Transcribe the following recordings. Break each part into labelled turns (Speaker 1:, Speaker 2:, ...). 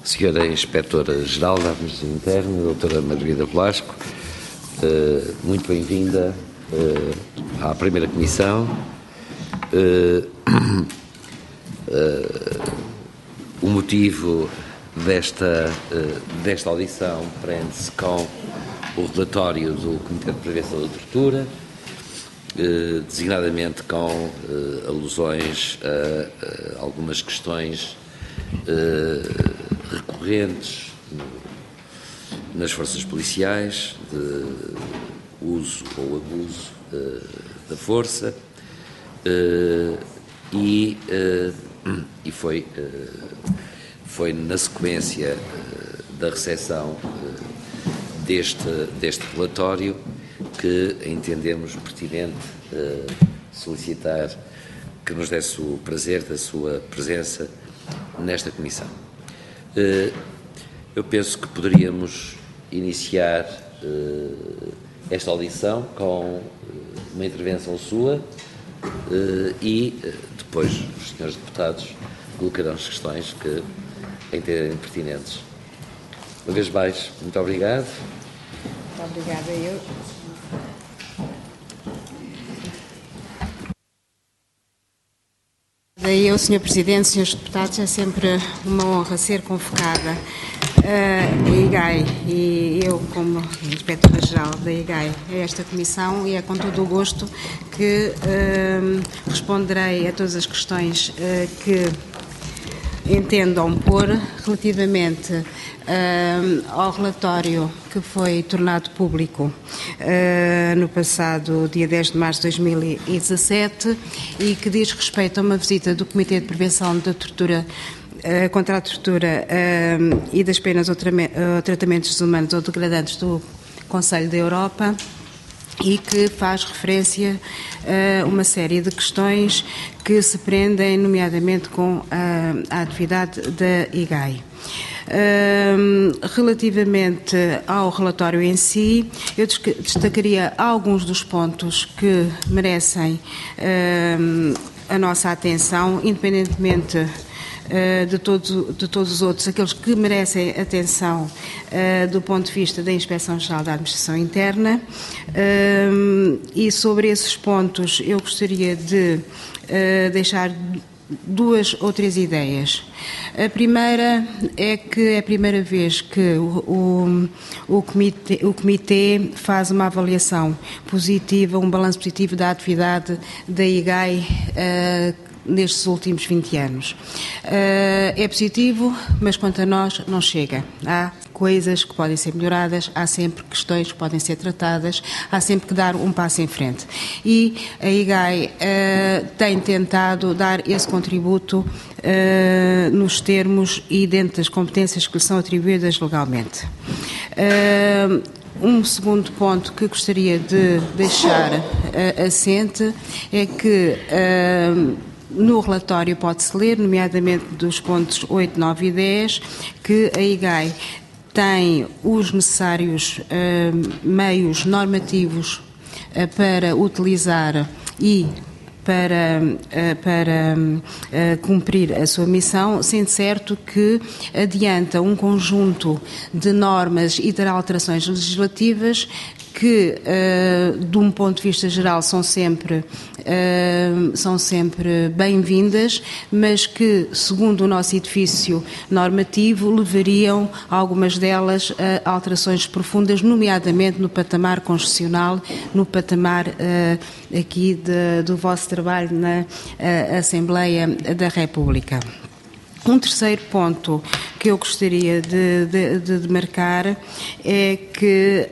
Speaker 1: Senhora Inspetora-Geral da Administração Interna, doutora Margarida Velasco, muito bem-vinda à primeira comissão. O motivo desta audição prende-se com o relatório do Comitê de Prevenção da Tortura, designadamente com alusões a algumas questões recorrentes nas forças policiais, de uso ou abuso da força, e foi na sequência da recepção deste relatório que entendemos pertinente solicitar que nos desse o prazer da sua presença nesta comissão. Eu penso que poderíamos iniciar esta audição com uma intervenção sua e depois os senhores deputados colocarão as questões que entenderem pertinentes. Uma vez mais, muito obrigado.
Speaker 2: Muito obrigada eu. Daí eu, Sr. Presidente, Srs. Deputados, é sempre uma honra ser convocada a IGAI e eu, como Inspetora-Geral da IGAI, a esta comissão, e é com todo o gosto que responderei a todas as questões que entendam pôr relativamente ao relatório que foi tornado público no passado dia 10 de março de 2017 e que diz respeito a uma visita do Comitê de Prevenção da Tortura contra a Tortura e das Penas ou Tratamentos Desumanos ou Degradantes do Conselho da Europa, e que faz referência a uma série de questões que se prendem, nomeadamente, com a atividade da IGAI. Relativamente ao relatório em si, eu destacaria alguns dos pontos que merecem a nossa atenção, independentemente de todos os outros, aqueles que merecem atenção do ponto de vista da Inspeção-Geral da Administração Interna, e sobre esses pontos eu gostaria de deixar duas ou três ideias. A primeira é que é a primeira vez que o Comitê faz uma avaliação positiva, um balanço positivo da atividade da IGAI nestes últimos 20 anos. É positivo, mas quanto a nós não chega. Há coisas que podem ser melhoradas, há sempre questões que podem ser tratadas, há sempre que dar um passo em frente. E a IGAI tem tentado dar esse contributo nos termos e dentro das competências que lhe são atribuídas legalmente. Um segundo ponto que gostaria de deixar assente é que no relatório pode-se ler, nomeadamente dos pontos 8, 9 e 10, que a IGAI tem os necessários meios normativos para utilizar e para cumprir a sua missão, sendo certo que adianta um conjunto de normas e de alterações legislativas que, de um ponto de vista geral, são sempre bem-vindas, mas que, segundo o nosso edifício normativo, levariam algumas delas a alterações profundas, nomeadamente no patamar constitucional, no patamar aqui do vosso trabalho na Assembleia da República. Um terceiro ponto que eu gostaria de marcar é que,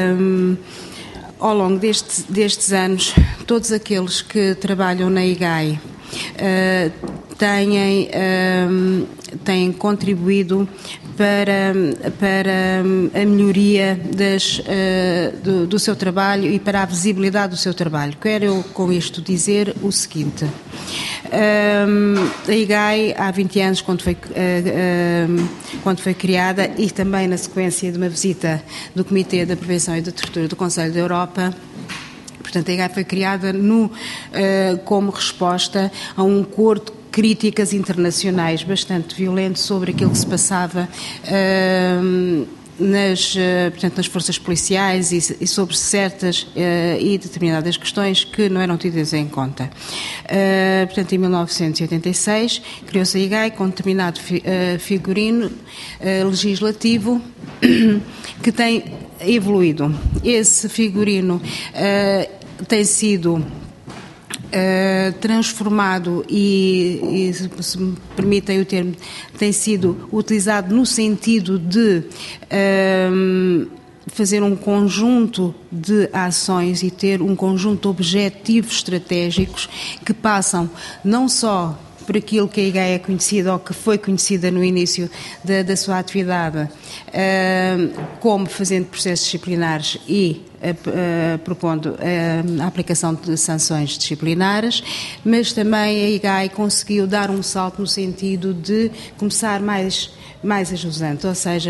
Speaker 2: ao longo destes anos, todos aqueles que trabalham na IGAI têm contribuído para a melhoria do seu trabalho e para a visibilidade do seu trabalho. Quero eu com isto dizer o seguinte: a IGAI, há 20 anos, quando foi criada, e também na sequência de uma visita do Comitê da Prevenção e da Tortura do Conselho da Europa, portanto, a IGAI foi criada como resposta a um acordo críticas internacionais bastante violentas sobre aquilo que se passava portanto, nas forças policiais e sobre certas e determinadas questões que não eram tidas em conta. Portanto, em 1986, criou-se a IGAI com determinado figurino legislativo que tem evoluído. Esse figurino tem sido transformado e, se me permitem o termo, tem sido utilizado no sentido de fazer um conjunto de ações e ter um conjunto de objetivos estratégicos que passam não só por aquilo que a IGAI é conhecida ou que foi conhecida no início da sua atividade, como fazendo processos disciplinares e propondo a aplicação de sanções disciplinares, mas também a IGAI conseguiu dar um salto no sentido de começar mais ajusante, ou seja,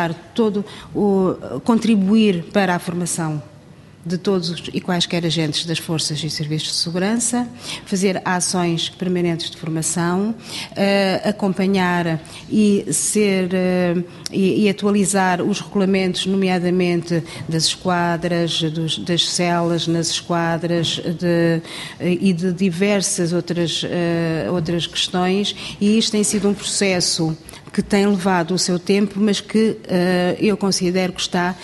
Speaker 2: contribuir para a formação de todos e quaisquer agentes das forças e serviços de segurança, fazer ações permanentes de formação, acompanhar e atualizar os regulamentos, nomeadamente das esquadras, das celas nas esquadras e de diversas outras questões, e isto tem sido um processo que tem levado o seu tempo, mas que eu considero que está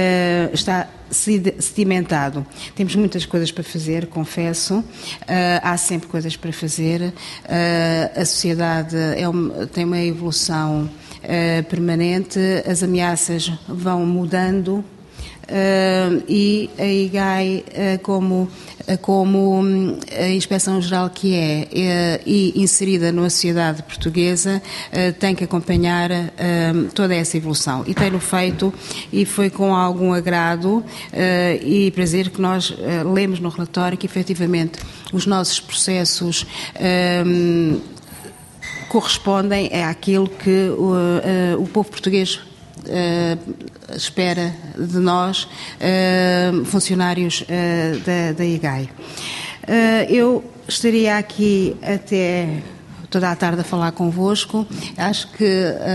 Speaker 2: sedimentado. Temos muitas coisas para fazer, confesso, há sempre coisas para fazer, a sociedade tem uma evolução permanente, as ameaças vão mudando, e a IGAI, como a Inspeção-Geral que e inserida na sociedade portuguesa, tem que acompanhar toda essa evolução. E tem-no feito, e foi com algum agrado e prazer que nós lemos no relatório que, efetivamente, os nossos processos correspondem àquilo que o povo português espera de nós, funcionários da IGAI. Eu estaria aqui até toda a tarde a falar convosco. Acho que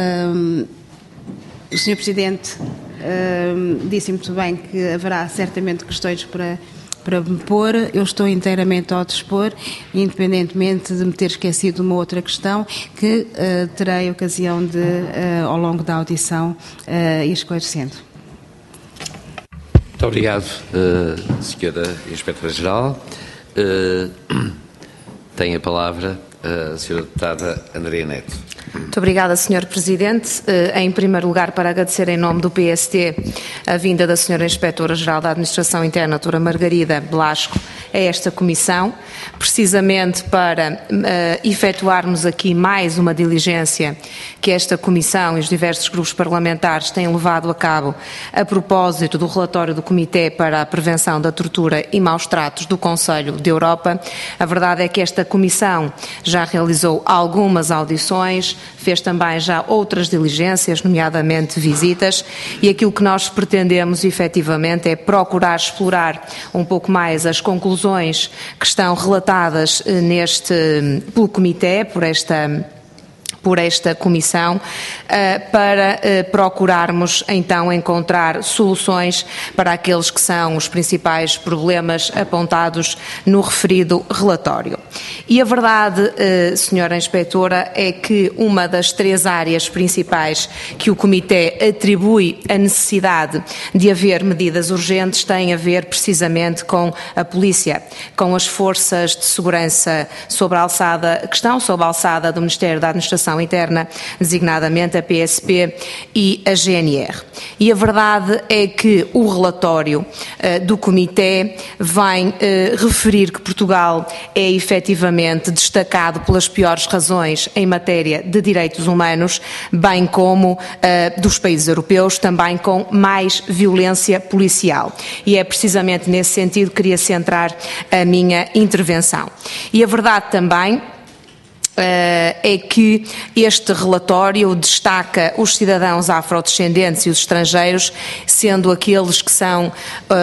Speaker 2: o Sr. Presidente disse muito bem que haverá certamente questões para me pôr. Eu estou inteiramente ao dispor, independentemente de me ter esquecido de uma outra questão que terei ocasião de, ao longo da audição, ir esclarecendo.
Speaker 1: Muito obrigado, Sra. Inspetora-Geral. Tem a palavra a Sra. Deputada Andreia Neto.
Speaker 3: Muito obrigada, Sr. Presidente. Em primeiro lugar, para agradecer em nome do PST a vinda da Sra. Inspetora-Geral da Administração Interna, Dra. Margarida Blasco, a esta Comissão, precisamente para efetuarmos aqui mais uma diligência que esta Comissão e os diversos grupos parlamentares têm levado a cabo a propósito do relatório do Comitê para a Prevenção da Tortura e Maus Tratos do Conselho de Europa. A verdade é que esta Comissão já realizou algumas audições, fez também já outras diligências, nomeadamente visitas, e aquilo que nós pretendemos efetivamente é procurar explorar um pouco mais as conclusões que estão relatadas pelo Comitê, por esta Comissão, para procurarmos então encontrar soluções para aqueles que são os principais problemas apontados no referido relatório. E a verdade, Sra. Inspetora, é que uma das 3 áreas principais que o Comitê atribui a necessidade de haver medidas urgentes tem a ver precisamente com a polícia, com as forças de segurança sob a alçada do Ministério da Administração Interna, designadamente a PSP e a GNR. E a verdade é que o relatório do Comitê vem referir que Portugal é efetivamente destacado pelas piores razões em matéria de direitos humanos, bem como dos países europeus, também com mais violência policial. E é precisamente nesse sentido que queria centrar a minha intervenção. E a verdade também é que este relatório destaca os cidadãos afrodescendentes e os estrangeiros, sendo aqueles que são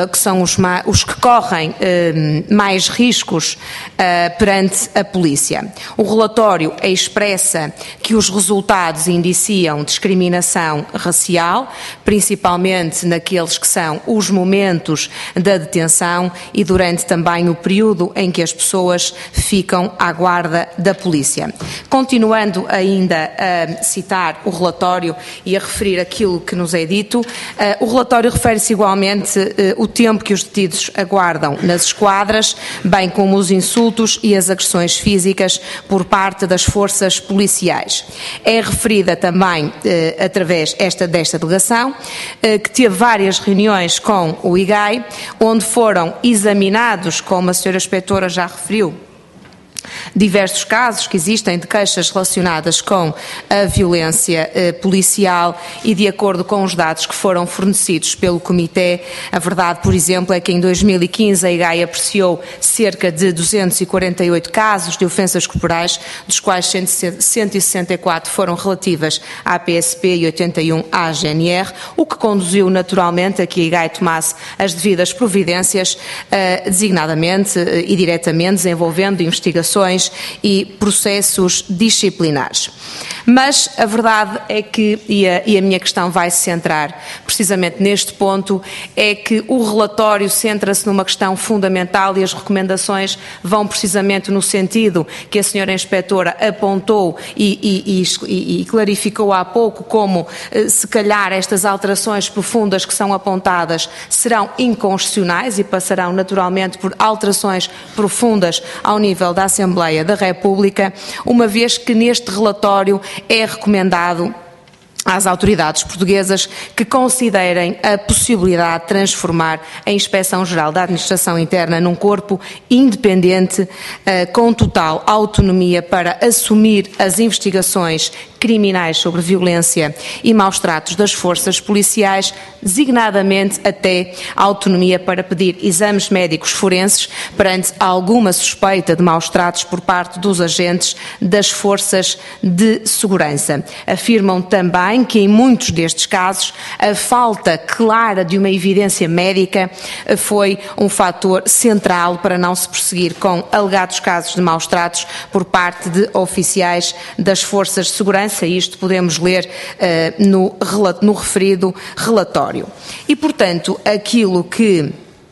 Speaker 3: os que correm mais riscos perante a polícia. O relatório expressa que os resultados indiciam discriminação racial, principalmente naqueles que são os momentos da detenção e durante também o período em que as pessoas ficam à guarda da polícia. Continuando ainda a citar o relatório e a referir aquilo que nos é dito, o relatório refere-se igualmente o tempo que os detidos aguardam nas esquadras, bem como os insultos e as agressões físicas por parte das forças policiais. É referida também, através desta delegação, que teve várias reuniões com o IGAI, onde foram examinados, como a senhora inspetora já referiu, diversos casos que existem de queixas relacionadas com a violência policial e, de acordo com os dados que foram fornecidos pelo Comitê, a verdade, por exemplo, é que em 2015 a IGAI apreciou cerca de 248 casos de ofensas corporais, dos quais 164 foram relativas à PSP e 81 à GNR, o que conduziu naturalmente a que a IGAI tomasse as devidas providências, designadamente e diretamente, desenvolvendo investigações e processos disciplinares. Mas a verdade é que, e a minha questão vai se centrar precisamente neste ponto, é que o relatório centra-se numa questão fundamental e as recomendações vão precisamente no sentido que a senhora inspetora apontou e clarificou há pouco, como se calhar estas alterações profundas que são apontadas serão inconstitucionais e passarão naturalmente por alterações profundas ao nível da Assembleia da República, uma vez que neste relatório é recomendado às autoridades portuguesas que considerem a possibilidade de transformar a Inspeção-Geral da Administração Interna num corpo independente, com total autonomia para assumir as investigações criminais sobre violência e maus-tratos das forças policiais, designadamente até a autonomia para pedir exames médicos forenses perante alguma suspeita de maus-tratos por parte dos agentes das forças de segurança. Afirmam também que em muitos destes casos a falta clara de uma evidência médica foi um fator central para não se prosseguir com alegados casos de maus-tratos por parte de oficiais das forças de segurança. Isto podemos ler no referido relatório. E, portanto, aquilo que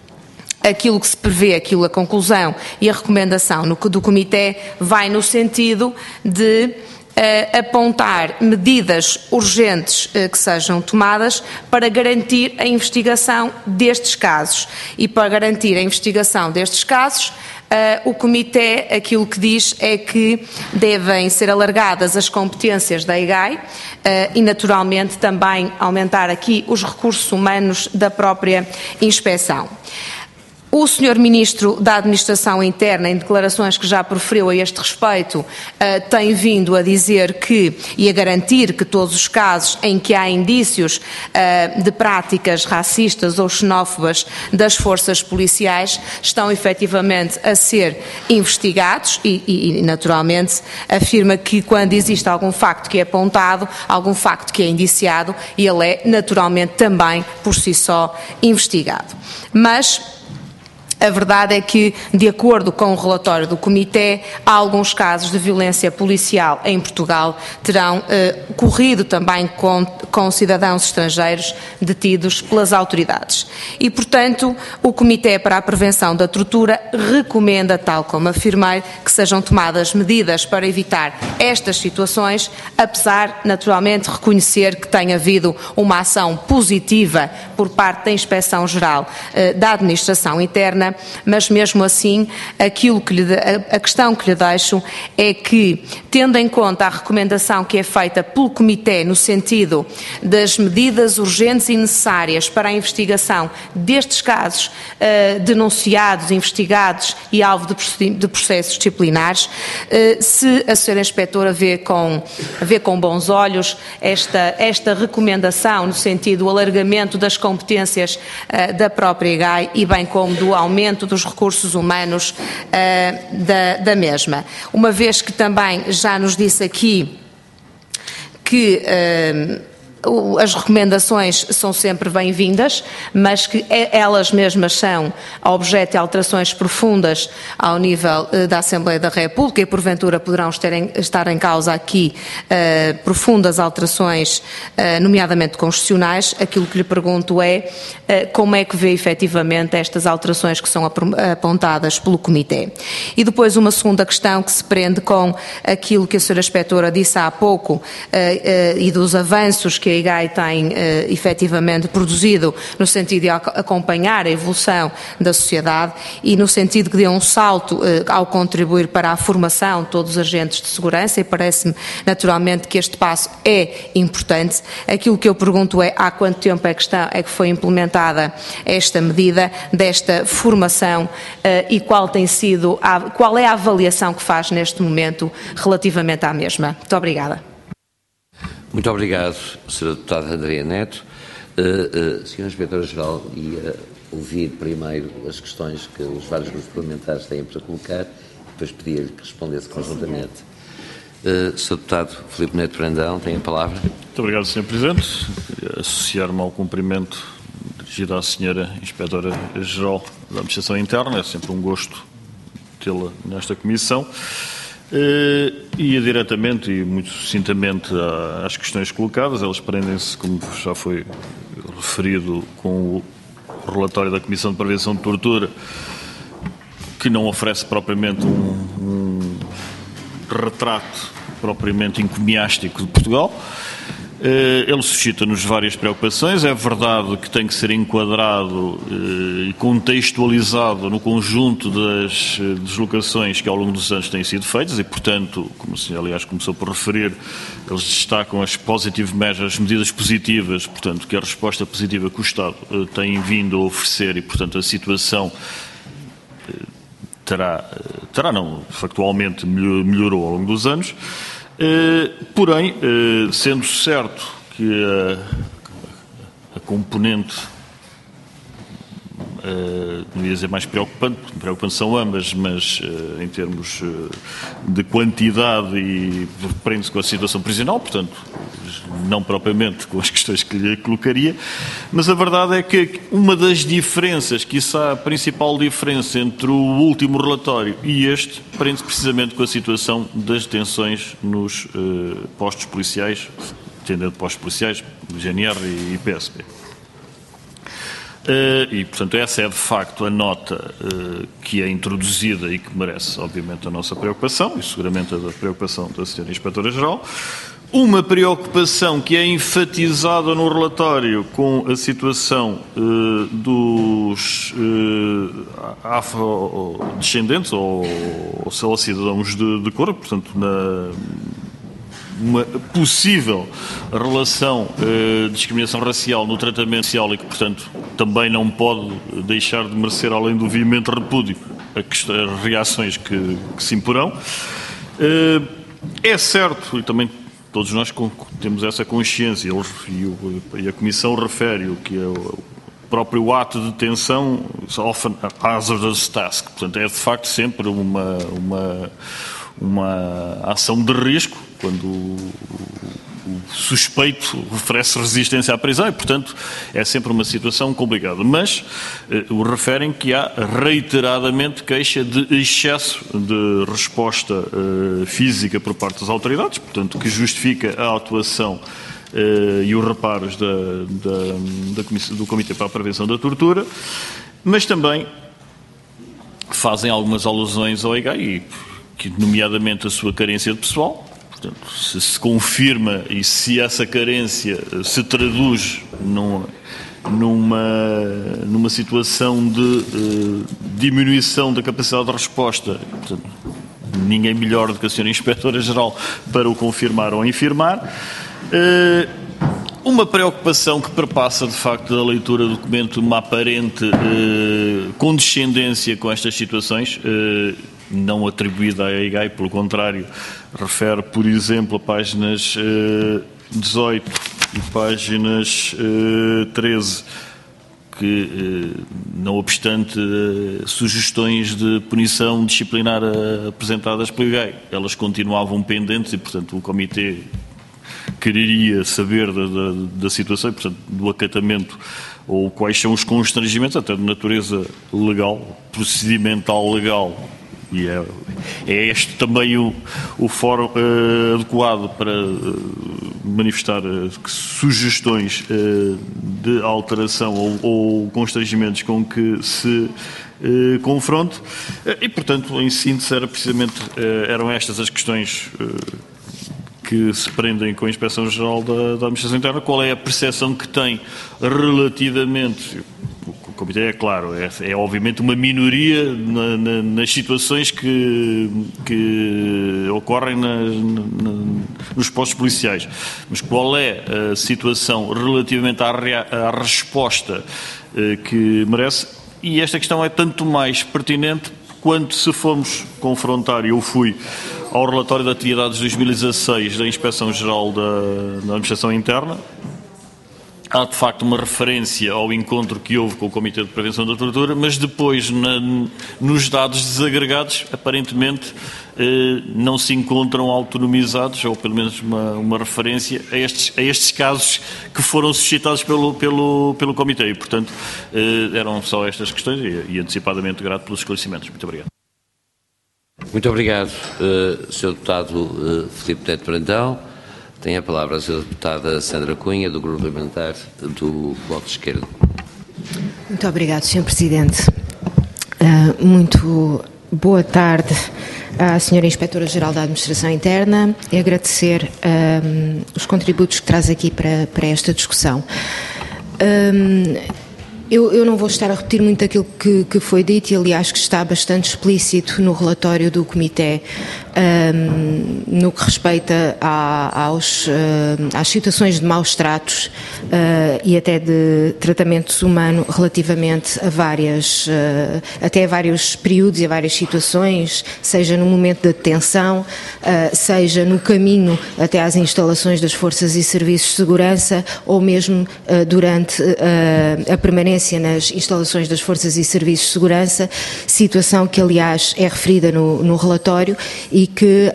Speaker 3: se prevê, a conclusão e a recomendação do Comitê vai no sentido de apontar medidas urgentes que sejam tomadas para garantir a investigação destes casos. E para garantir a investigação destes casos, o Comitê, aquilo que diz é que devem ser alargadas as competências da IGAI e, naturalmente, também aumentar aqui os recursos humanos da própria inspeção. O Sr. Ministro da Administração Interna, em declarações que já proferiu a este respeito, tem vindo a dizer e a garantir que todos os casos em que há indícios de práticas racistas ou xenófobas das forças policiais estão efetivamente a ser investigados e naturalmente, afirma que quando existe algum facto que é apontado, algum facto que é indiciado, ele é naturalmente também por si só investigado. Mas a verdade é que, de acordo com o relatório do Comitê, alguns casos de violência policial em Portugal terão ocorrido também com cidadãos estrangeiros detidos pelas autoridades. E, portanto, o Comitê para a Prevenção da Tortura recomenda, tal como afirmei, que sejam tomadas medidas para evitar estas situações, apesar, naturalmente, de reconhecer que tem havido uma ação positiva por parte da Inspeção-Geral da Administração Interna, mas mesmo assim a questão que lhe deixo é que, tendo em conta a recomendação que é feita pelo Comitê no sentido das medidas urgentes e necessárias para a investigação destes casos denunciados, investigados e alvo de processos disciplinares, se a Sra. Inspetora vê com bons olhos esta recomendação no sentido do alargamento das competências da própria IGAI e bem como do aumento aumento dos recursos humanos da mesma. Uma vez que também já nos disse aqui que as recomendações são sempre bem-vindas, mas que elas mesmas são objeto de alterações profundas ao nível da Assembleia da República e, porventura, poderão estar em causa aqui profundas alterações, nomeadamente constitucionais. Aquilo que lhe pergunto é como é que vê efetivamente estas alterações que são apontadas pelo Comitê. E depois uma segunda questão que se prende com aquilo que a Sra. Inspetora disse há pouco e dos avanços que a IGAI tem efetivamente produzido no sentido de acompanhar a evolução da sociedade e no sentido que deu um salto ao contribuir para a formação de todos os agentes de segurança, e parece-me naturalmente que este passo é importante. Aquilo que eu pergunto é há quanto tempo é que foi implementada esta medida desta formação e qual é a avaliação que faz neste momento relativamente à mesma. Muito obrigada.
Speaker 1: Muito obrigado, Sra. Deputada Andrea Neto. Sra. Inspetora-Geral, ia ouvir primeiro as questões que os vários grupos parlamentares têm para colocar, depois pedia-lhe que respondesse conjuntamente. Sr. Deputado Filipe Neto Brandão, tem a palavra.
Speaker 4: Muito obrigado, Sr. Presidente. Associar-me ao cumprimento dirigido à Sra. Inspetora-Geral da Administração Interna. É sempre um gosto tê-la nesta comissão. Ia diretamente e muito sucintamente às questões colocadas. Elas prendem-se, como já foi referido, com o relatório da Comissão de Prevenção de Tortura, que não oferece propriamente um retrato propriamente encomiástico de Portugal. Ele suscita-nos várias preocupações. É verdade que tem que ser enquadrado e contextualizado no conjunto das deslocações que ao longo dos anos têm sido feitas e, portanto, como o senhor aliás começou por referir, eles destacam as positive measures, as medidas positivas, portanto, que a resposta positiva que o Estado tem vindo a oferecer e, portanto, a situação factualmente melhorou ao longo dos anos. Porém, sendo certo que a componente, não ia dizer mais preocupantes são ambas, mas em termos de quantidade e prende-se com a situação prisional, portanto, não propriamente com as questões que lhe colocaria, mas a verdade é que uma das diferenças, quiçá a principal diferença entre o último relatório e este, prende-se precisamente com a situação das detenções nos postos policiais, entendendo postos policiais, GNR e PSP. E, portanto, essa é de facto a nota que é introduzida e que merece, obviamente, a nossa preocupação e seguramente a da preocupação da Sra. Inspetora-Geral. Uma preocupação que é enfatizada no relatório com a situação dos afrodescendentes ou cidadãos de cor, portanto, uma possível relação de discriminação racial no tratamento social e que, portanto, também não pode deixar de merecer, além do veemente repúdio, as reações que se imporão. É certo, e também todos nós temos essa consciência, e a Comissão refere-o, que é o próprio ato de detenção, often a hazardous task, portanto, é de facto sempre uma ação de risco, quando o suspeito oferece resistência à prisão e, portanto, é sempre uma situação complicada. Mas o referem que há reiteradamente queixa de excesso de resposta física por parte das autoridades, portanto, que justifica a atuação e os reparos do Comitê para a Prevenção da Tortura, mas também fazem algumas alusões ao IGAI, que nomeadamente a sua carência de pessoal. Portanto, se confirma e se essa carência se traduz numa situação de diminuição da capacidade de resposta, portanto, ninguém melhor do que a Sra. Inspetora-Geral para o confirmar ou infirmar. Uma preocupação que perpassa, de facto, da leitura do documento, uma aparente condescendência com estas situações, não atribuída à IGAI, pelo contrário, refere, por exemplo, a páginas 18 e páginas 13, que, não obstante sugestões de punição disciplinar apresentadas pelo IGAI, elas continuavam pendentes e, portanto, o Comitê quereria saber da situação e, portanto, do acatamento ou quais são os constrangimentos, até de natureza legal, procedimental legal. E é este também o fórum adequado para manifestar sugestões de alteração ou constrangimentos com que se confronte. E, portanto, em síntese, eram estas as questões que se prendem com a Inspeção-Geral da Administração Interna. Qual é a percepção que tem relativamente... O Comitê, é claro, é obviamente uma minoria nas situações que ocorrem nos postos policiais. Mas qual é a situação relativamente à resposta que merece? E esta questão é tanto mais pertinente quanto se formos confrontar, e eu fui ao relatório de atividades de 2016 da Inspeção-Geral da Administração Interna. Há, de facto, uma referência ao encontro que houve com o Comitê de Prevenção da Tortura, mas depois, nos dados desagregados, aparentemente não se encontram autonomizados, ou pelo menos uma referência a estes casos que foram suscitados pelo Comitê. E, portanto, eram só estas questões e antecipadamente grato pelos esclarecimentos. Muito obrigado.
Speaker 1: Muito obrigado, Sr. Deputado Filipe Neto Brandão. Tem a palavra a Sra. Deputada Sandra Cunha, do Grupo Parlamentar do Bloco de Esquerda.
Speaker 5: Muito obrigado, Sr. Presidente. Muito boa tarde à Sra. Inspetora-Geral da Administração Interna e agradecer os contributos que traz aqui para esta discussão. Eu não vou estar a repetir muito aquilo que foi dito e, aliás, que está bastante explícito no relatório do Comitê no que respeita às situações de maus tratos e até de tratamento humano relativamente a até vários períodos e a várias situações, seja no momento da detenção, seja no caminho até às instalações das forças e serviços de segurança ou mesmo durante a permanência nas instalações das forças e serviços de segurança, situação que, aliás, é referida no relatório e que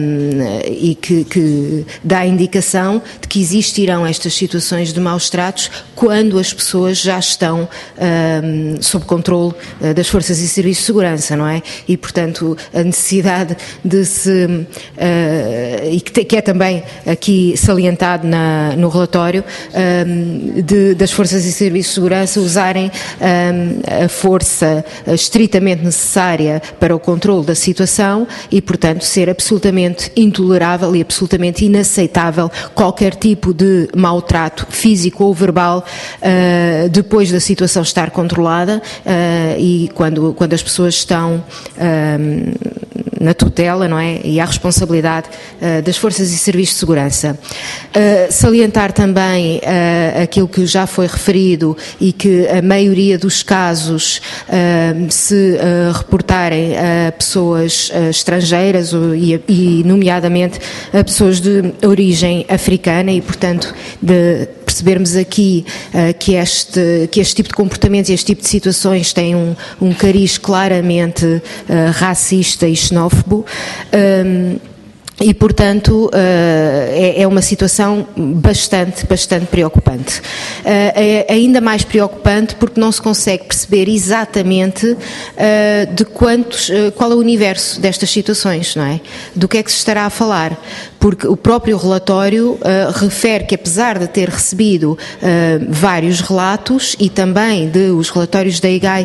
Speaker 5: dá a indicação de que existirão estas situações de maus tratos quando as pessoas já estão sob controle das forças e serviços de segurança, não é? E, portanto, a necessidade de se... e que é também aqui salientado no relatório, das forças e serviços de segurança usarem a força estritamente necessária para o controle da situação e, portanto, ser absolutamente intolerável e absolutamente inaceitável qualquer tipo de maltrato físico ou verbal depois da situação estar controlada e quando as pessoas estão na tutela, não é? E à responsabilidade das forças e serviços de segurança. Salientar também aquilo que já foi referido e que a maioria dos casos se reportarem a pessoas estrangeiras e nomeadamente a pessoas de origem africana e, portanto, de percebermos aqui que este tipo de comportamentos e este tipo de situações têm um cariz claramente racista e xenófobo. E, portanto, é uma situação bastante preocupante. É ainda mais preocupante porque não se consegue perceber exatamente qual é o universo destas situações, não é? Do que é que se estará a falar. Porque o próprio relatório refere que, apesar de ter recebido vários relatos e também de os relatórios da IGAI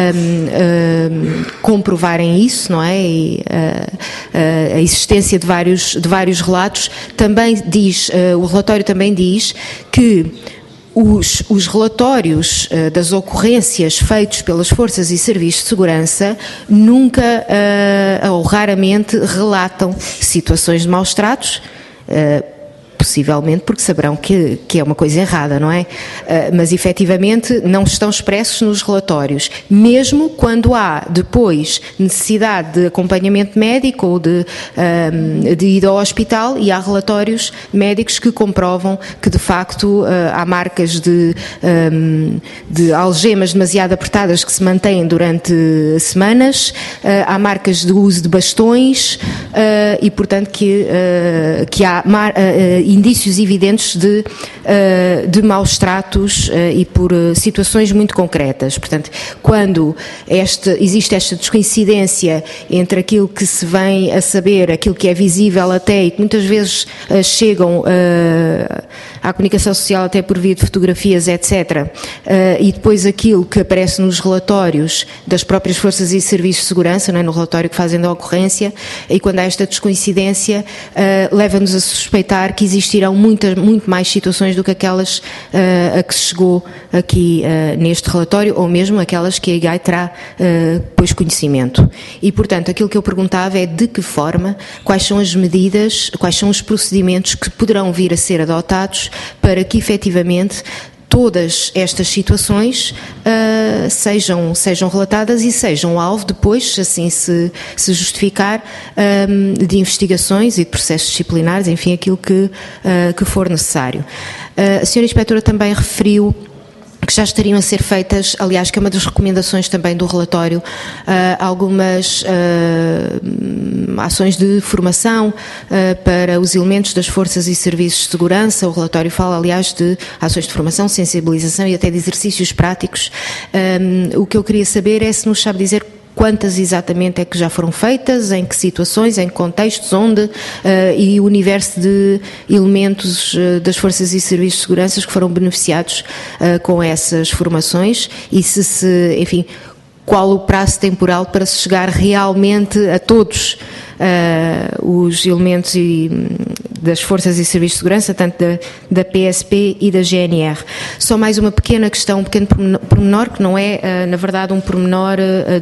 Speaker 5: comprovarem isso, não é? E a existência de vários relatos, também diz, o relatório também diz que os relatórios das ocorrências feitos pelas forças e serviços de segurança nunca ou raramente relatam situações de maus tratos, possivelmente porque saberão que é uma coisa errada, não é? Mas efetivamente não estão expressos nos relatórios, mesmo quando há depois necessidade de acompanhamento médico ou de ida ao hospital, e há relatórios médicos que comprovam que de facto há marcas de algemas demasiado apertadas que se mantêm durante semanas, há marcas de uso de bastões e portanto que há indícios evidentes de maus tratos e por situações muito concretas. Portanto, quando existe esta descoincidência entre aquilo que se vem a saber, aquilo que é visível até, e que muitas vezes chegam à comunicação social até por via de fotografias, etc., e depois aquilo que aparece nos relatórios das próprias forças e serviços de segurança, não é? No relatório que fazem da ocorrência, e quando há esta descoincidência, leva-nos a suspeitar que existirão muito mais situações do que aquelas a que se chegou aqui neste relatório, ou mesmo aquelas que a IGAI terá depois conhecimento. E, portanto, aquilo que eu perguntava é de que forma, quais são as medidas, quais são os procedimentos que poderão vir a ser adotados para que, efetivamente, todas estas situações sejam relatadas e sejam alvo depois, assim se justificar, de investigações e de processos disciplinares, enfim, aquilo que for necessário. A senhora Inspetora também referiu que já estariam a ser feitas, aliás, que é uma das recomendações também do relatório, algumas ações de formação para os elementos das forças e serviços de segurança. O relatório fala, aliás, de ações de formação, sensibilização e até de exercícios práticos. O que eu queria saber é se nos sabe dizer quantas exatamente é que já foram feitas, em que situações, em que contextos, onde, e o universo de elementos das forças e serviços de segurança que foram beneficiados com essas formações, e enfim, qual o prazo temporal para se chegar realmente a todos os elementos das forças e serviços de segurança, tanto da PSP e da GNR. Só mais uma pequena questão, um pequeno pormenor, que não é, na verdade, um pormenor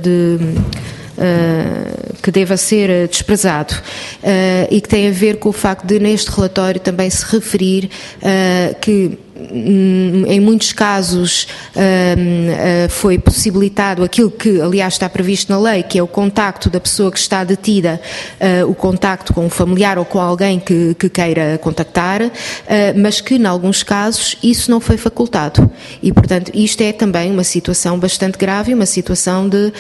Speaker 5: que deva ser desprezado, e que tem a ver com o facto de, neste relatório, também se referir que em muitos casos foi possibilitado aquilo que, aliás, está previsto na lei, que é o contacto da pessoa que está detida, o contacto com um familiar ou com alguém que queira contactar, mas que, em alguns casos, isso não foi facultado. E, portanto, isto é também uma situação bastante grave, uma situação de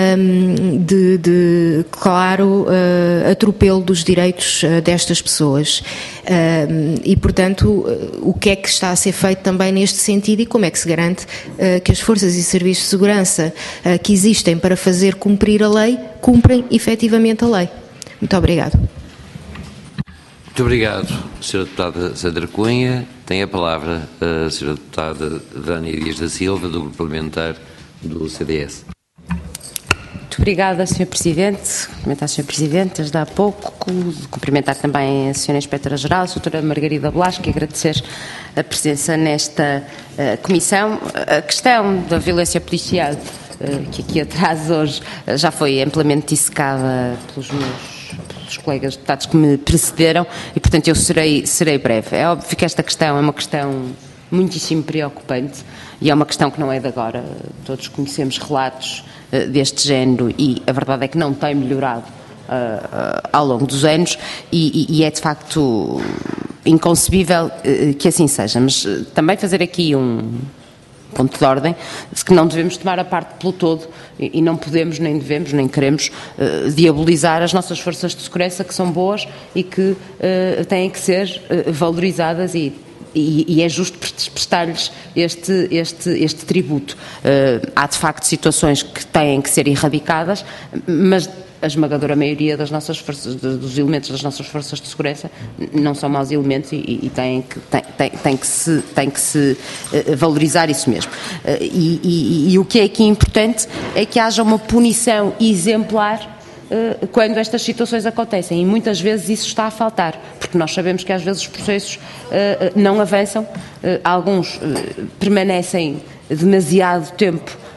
Speaker 5: claro, atropelo dos direitos destas pessoas. E, portanto, o que é que está a ser feito também neste sentido, e como é que se garante que as forças e serviços de segurança que existem para fazer cumprir a lei, cumprem efetivamente a lei. Muito obrigado.
Speaker 1: Muito obrigado, Sra. Deputada Sandra Cunha. Tem a palavra a Sra. Deputada Vânia Dias da Silva, do Grupo Parlamentar do CDS.
Speaker 6: Muito obrigada, Sr. Presidente. Cumprimentar, Sr. Presidente, desde há pouco. Cumprimentar também a Sra. Inspetora-Geral, a Sra. Margarida Blasco, e agradecer a presença nesta comissão. A questão da violência policial, que aqui atrás hoje já foi amplamente dissecada pelos colegas deputados que me precederam, e, portanto, eu serei breve. É óbvio que esta questão é uma questão muitíssimo preocupante, e é uma questão que não é de agora. Todos conhecemos relatos deste género, e a verdade é que não tem melhorado ao longo dos anos, e é de facto inconcebível que assim seja. Mas também fazer aqui um ponto de ordem, de que não devemos tomar a parte pelo todo, e não podemos, nem devemos, nem queremos diabolizar as nossas forças de segurança, que são boas e que têm que ser valorizadas, e é justo prestar-lhes este tributo. Há, de facto, situações que têm que ser erradicadas, mas a esmagadora maioria das nossas forças, dos elementos das nossas forças de segurança, não são maus elementos, e tem que se valorizar isso mesmo. E o que é aqui importante é que haja uma punição exemplar quando estas situações acontecem, e muitas vezes isso está a faltar, porque nós sabemos que às vezes os processos não avançam, alguns permanecem demasiado tempo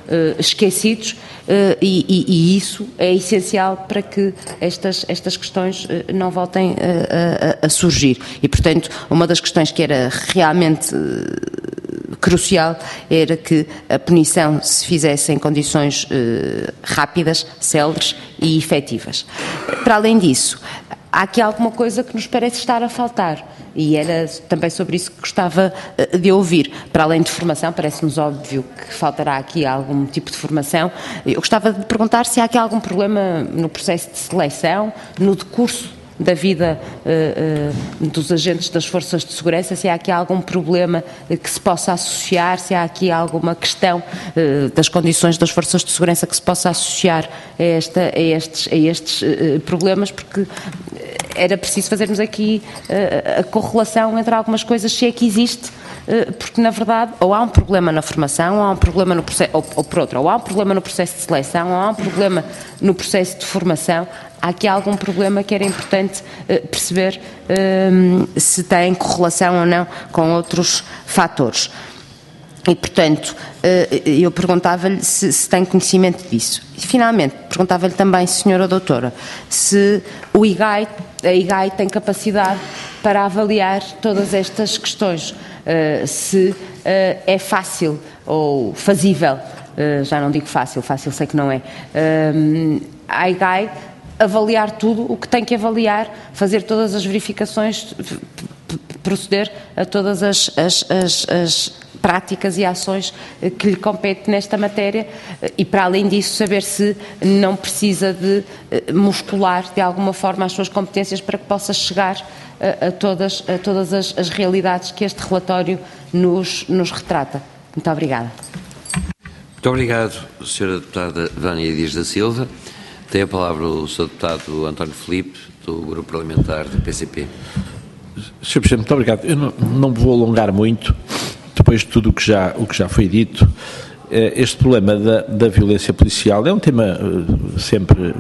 Speaker 6: esquecidos, e isso é essencial para que estas questões não voltem a surgir. E, portanto, uma das questões que era realmente crucial era que a punição se fizesse em condições rápidas, céleres e efetivas. Para além disso, há aqui alguma coisa que nos parece estar a faltar, e era também sobre isso que gostava de ouvir. Para além de formação, parece-nos óbvio que faltará aqui algum tipo de formação. Eu gostava de perguntar se há aqui algum problema no processo de seleção, no decurso da vida dos agentes das forças de segurança, se há aqui algum problema que se possa associar, se há aqui alguma questão das condições das forças de segurança que se possa associar a estes problemas, porque era preciso fazermos aqui a correlação entre algumas coisas, se é que existe, porque na verdade ou há um problema na formação, ou há um problema no processo, ou por outro, ou há um problema no processo de seleção, ou há um problema no processo de formação. Há aqui algum problema que era importante perceber se tem correlação ou não com outros fatores. E, portanto, eu perguntava-lhe se tem conhecimento disso. E, finalmente, perguntava-lhe também, Senhora Doutora, se a IGAI tem capacidade para avaliar todas estas questões, se é fácil ou fazível, já não digo fácil sei que não é, a IGAI avaliar tudo o que tem que avaliar, fazer todas as verificações, proceder a todas as práticas e ações que lhe compete nesta matéria, e para além disso saber se não precisa de muscular de alguma forma as suas competências para que possa chegar a todas as realidades que este relatório nos retrata. Muito obrigada.
Speaker 1: Muito obrigado, Sra. Deputada Vânia Dias da Silva. Tem a palavra o Sr. Deputado António Filipe, do Grupo Parlamentar do PCP.
Speaker 7: Sr. Presidente, muito obrigado. Eu não vou alongar muito, depois de tudo o que já foi dito. Este problema da violência policial é um tema sempre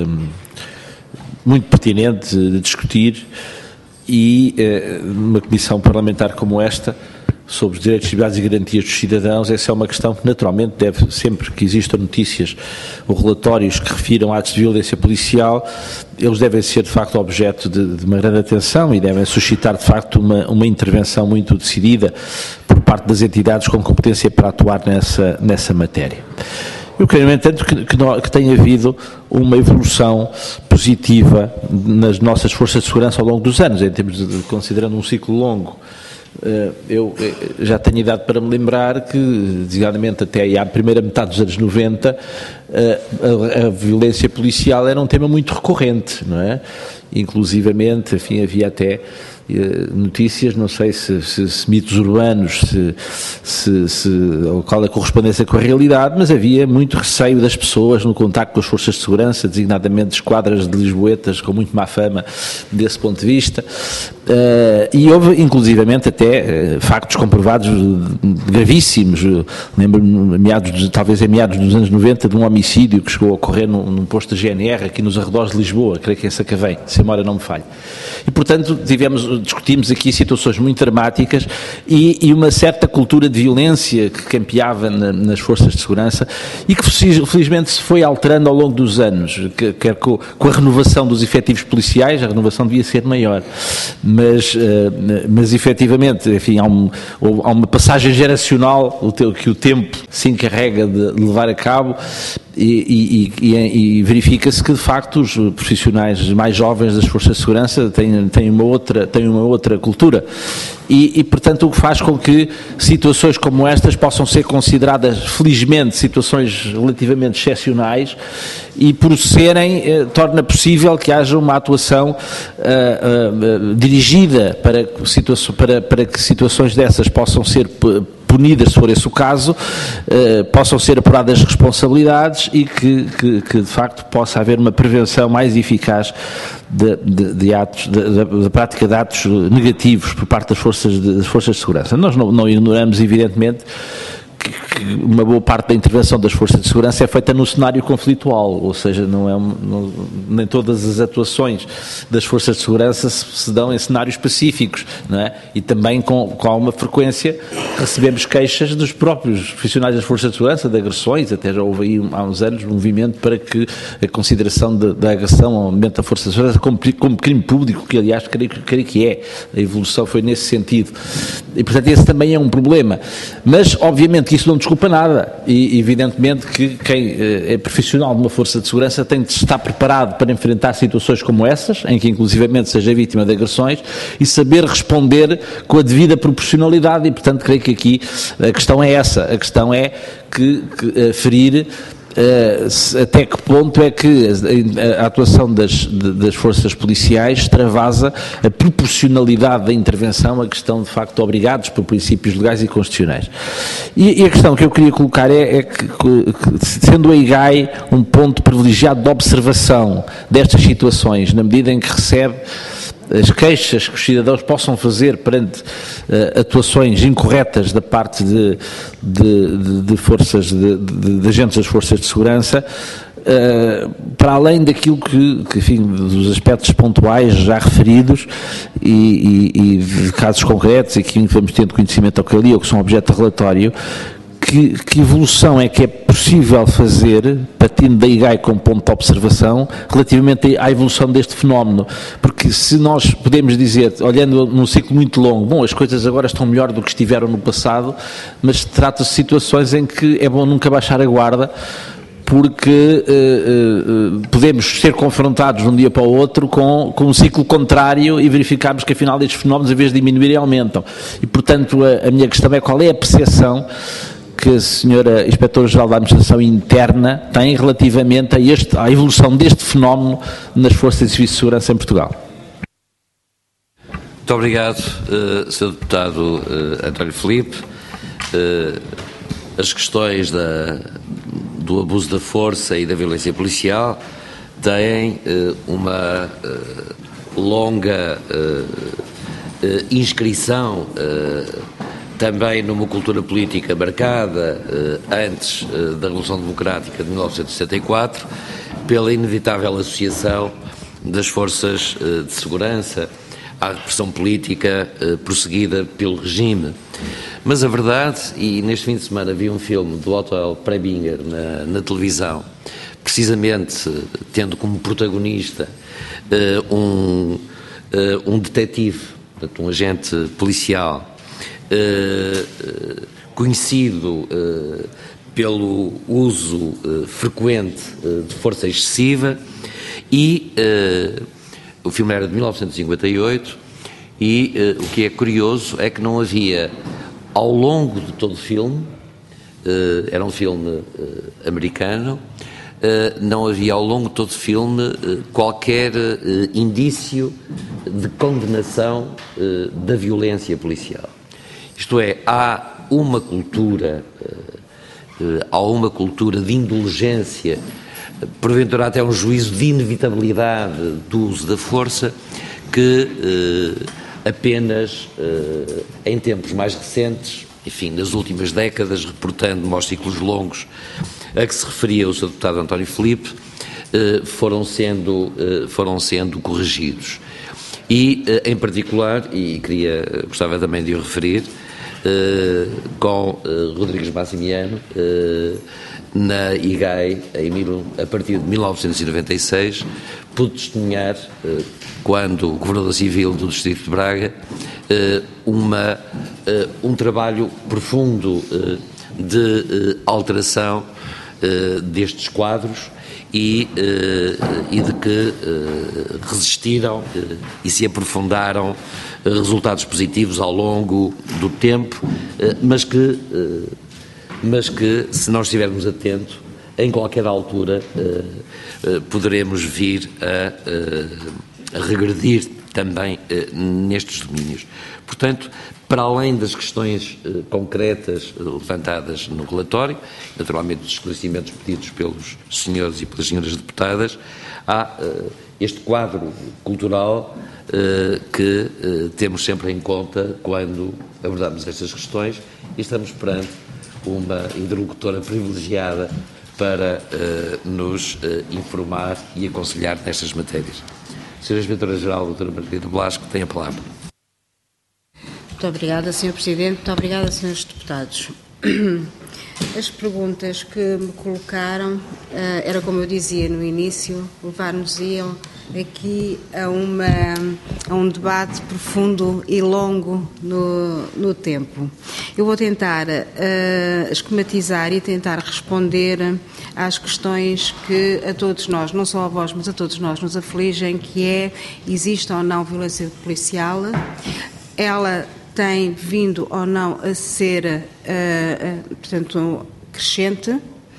Speaker 7: muito pertinente de discutir, e numa comissão parlamentar como esta, sobre os direitos, liberdades e garantias dos cidadãos, essa é uma questão que naturalmente deve, sempre que existam notícias ou relatórios que refiram a atos de violência policial, eles devem ser de facto objeto de uma grande atenção e devem suscitar de facto uma intervenção muito decidida por parte das entidades com competência para atuar nessa matéria. Eu creio, no entanto, que tem havido uma evolução positiva nas nossas forças de segurança ao longo dos anos, em termos de considerando um ciclo longo. Eu já tenho idade para me lembrar que, designadamente até à primeira metade dos anos 90, a violência policial era um tema muito recorrente, não é? Inclusivamente, enfim, havia até notícias, não sei se mitos urbanos, qual é a correspondência com a realidade, mas havia muito receio das pessoas no contacto com as forças de segurança, designadamente esquadras de lisboetas com muito má fama desse ponto de vista, e houve inclusivamente até factos comprovados gravíssimos. Lembro-me, talvez em meados dos anos 90, de um homicídio que chegou a ocorrer num posto de GNR aqui nos arredores de Lisboa, creio que em Sacavém, se a memória não me falha. E, portanto, discutimos aqui situações muito dramáticas e uma certa cultura de violência que campeava nas forças de segurança e que felizmente se foi alterando ao longo dos anos, quer com a renovação dos efetivos policiais. A renovação devia ser maior, mas efetivamente, enfim, há uma passagem geracional que o tempo se encarrega de levar a cabo. E verifica-se que de facto os profissionais mais jovens das forças de segurança têm uma outra cultura e portanto o que faz com que situações como estas possam ser consideradas, felizmente, situações relativamente excepcionais, e por serem, torna possível que haja uma atuação dirigida para que situações dessas possam ser punidas, se for esse o caso, possam ser apuradas responsabilidades e que de facto possa haver uma prevenção mais eficaz da prática de atos negativos por parte das forças de segurança. Nós não ignoramos, evidentemente, que uma boa parte da intervenção das forças de segurança é feita no cenário conflitual, ou seja, nem todas as atuações das forças de segurança se dão em cenários pacíficos, não é? E também com alguma frequência recebemos queixas dos próprios profissionais das forças de segurança, de agressões, até já houve aí há uns anos um movimento para que a consideração da agressão ao momento da força de segurança como crime público, que aliás creio que é, a evolução foi nesse sentido, e portanto esse também é um problema, mas obviamente isso não desculpa nada, e evidentemente que quem é profissional de uma força de segurança tem de estar preparado para enfrentar situações como essas, em que inclusivamente seja vítima de agressões, e saber responder com a devida proporcionalidade, e portanto creio que aqui a questão é essa, a questão é que ferir até que ponto é que a atuação das forças policiais extravasa a proporcionalidade da intervenção a questão de facto obrigados por princípios legais e constitucionais. E a questão que eu queria colocar é que sendo a IGAI um ponto privilegiado de observação destas situações, na medida em que recebe as queixas que os cidadãos possam fazer perante atuações incorretas da parte de forças, de agentes das forças de segurança, para além daquilo que, enfim, dos aspectos pontuais já referidos e de casos concretos e que vamos tendo conhecimento ao que ali ou que são objeto de relatório, que evolução é que é possível fazer, partindo da IGAI como ponto de observação, relativamente à evolução deste fenómeno? Porque se nós podemos dizer, olhando num ciclo muito longo, bom, as coisas agora estão melhor do que estiveram no passado, mas trata-se de situações em que é bom nunca baixar a guarda, porque podemos ser confrontados de um dia para o outro com um ciclo contrário e verificarmos que afinal estes fenómenos, em vez de diminuírem, aumentam. E portanto a minha questão é qual é a percepção que a senhora Inspetora-Geral da Administração Interna tem relativamente à evolução deste fenómeno nas forças de serviço de segurança em Portugal.
Speaker 1: Muito obrigado, Sr. Deputado António Filipe. As questões do abuso da força e da violência policial têm uma longa inscrição também numa cultura política marcada antes da Revolução Democrática de 1964 pela inevitável associação das forças de segurança à repressão política prosseguida pelo regime. Mas a verdade, e neste fim de semana vi um filme do Otto Preminger na televisão, precisamente tendo como protagonista um detetive, portanto, um agente policial, conhecido pelo uso frequente de força excessiva, e o filme era de 1958 e o que é curioso é que não havia ao longo de todo o filme, era um filme americano, não havia ao longo de todo o filme qualquer indício de condenação da violência policial. Isto é, há uma cultura de indulgência, porventura até um juízo de inevitabilidade do uso da força, que apenas em tempos mais recentes, enfim, nas últimas décadas, reportando-me aos ciclos longos a que se referia o Sr. Deputado António Filipe, foram sendo corrigidos. E, em particular, e gostava também de o referir, com Rodrigues Massimiano, na IGAI, a partir de 1996, pude testemunhar, quando Governador Civil do Distrito de Braga, um trabalho profundo de alteração destes quadros e de que resistiram e se aprofundaram resultados positivos ao longo do tempo, mas que se nós estivermos atentos, em qualquer altura poderemos vir a regredir também nestes domínios. Portanto, para além das questões concretas levantadas no relatório, naturalmente os esclarecimentos pedidos pelos senhores e pelas senhoras deputadas, há este quadro cultural que temos sempre em conta quando abordamos estas questões, e estamos perante uma interlocutora privilegiada para nos informar e aconselhar nestas matérias. Sra. Inspetora-Geral, doutora Margarida Blasco, tem a palavra.
Speaker 2: Muito obrigada, Sr. Presidente. Muito obrigada, Srs. Deputados. As perguntas que me colocaram, era como eu dizia no início, levar-nos-iam aqui a um debate profundo e longo no tempo. Eu vou tentar esquematizar e tentar responder às questões que a todos nós, não só a vós, mas a todos nós nos afligem, que é, existe ou não violência policial, ela tem vindo ou não a ser, portanto, crescente.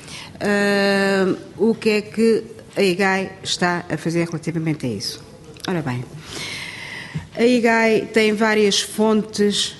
Speaker 2: O que é que a IGAI está a fazer relativamente a isso? Ora bem, a IGAI tem várias fontes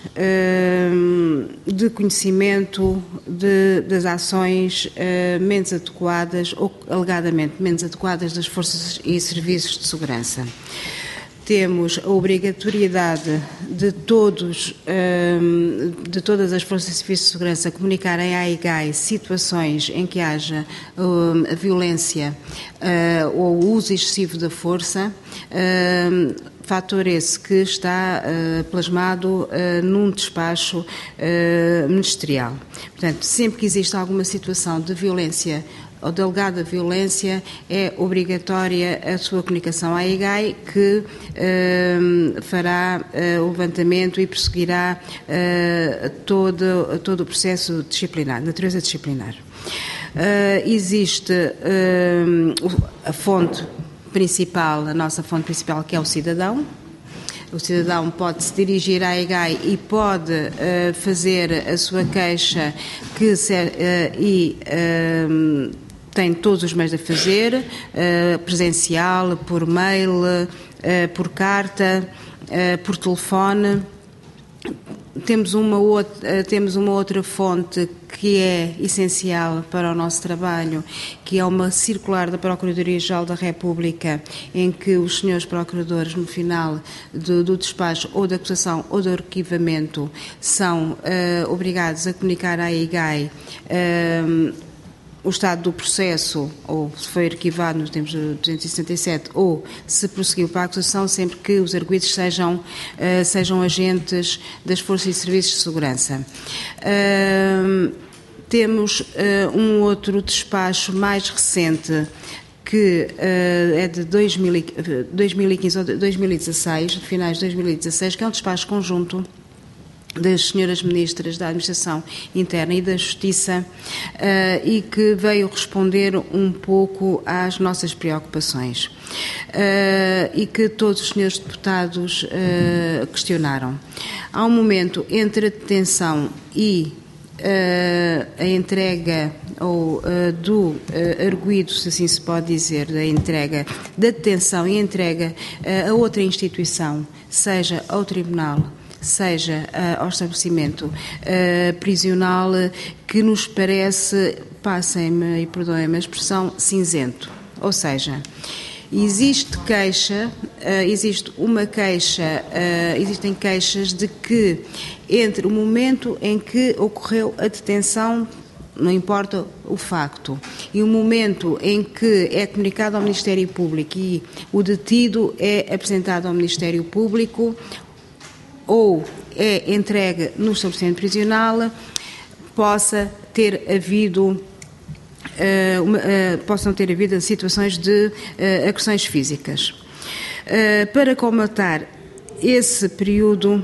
Speaker 2: de conhecimento das ações menos adequadas ou alegadamente menos adequadas das forças e serviços de segurança. Temos a obrigatoriedade de todas as forças e serviços de segurança comunicarem à IGAI situações em que haja a violência ou o uso excessivo da força, fator esse que está plasmado num despacho ministerial. Portanto, sempre que existe alguma situação de violência ou de alegada violência, é obrigatória a sua comunicação à IGAI, que fará o levantamento e prosseguirá todo o processo disciplinar, natureza disciplinar. Existe a fonte principal, a nossa fonte principal, que é o cidadão. O cidadão pode se dirigir à IGAI e pode fazer a sua queixa tem todos os meios de fazer, presencial, por mail, por carta, por telefone. Temos uma outra fonte que é essencial para o nosso trabalho, que é uma circular da Procuradoria-Geral da República, em que os senhores procuradores, no final do despacho ou da acusação ou do arquivamento, são obrigados a comunicar à IGAI o estado do processo, ou se foi arquivado nos termos de 267, ou se prosseguiu para a acusação, sempre que os arguidos sejam agentes das forças e serviços de segurança. Temos um outro despacho mais recente, que é de 2015 ou 2016, de finais de 2016, que é um despacho conjunto das senhoras ministras da Administração Interna e da Justiça, e que veio responder um pouco às nossas preocupações, e que todos os senhores deputados questionaram. Há um momento entre a detenção e a entrega ou do arguido, se assim se pode dizer, da entrega, da detenção e entrega a outra instituição, seja ao tribunal, seja ao estabelecimento prisional, que nos parece, passem-me e perdoem-me a expressão, cinzento. Ou seja, existem queixas de que entre o momento em que ocorreu a detenção, não importa o facto, e o momento em que é comunicado ao Ministério Público e o detido é apresentado ao Ministério Público, ou é entregue no estabelecimento prisional, possam ter havido situações de agressões físicas. Para colmatar esse período,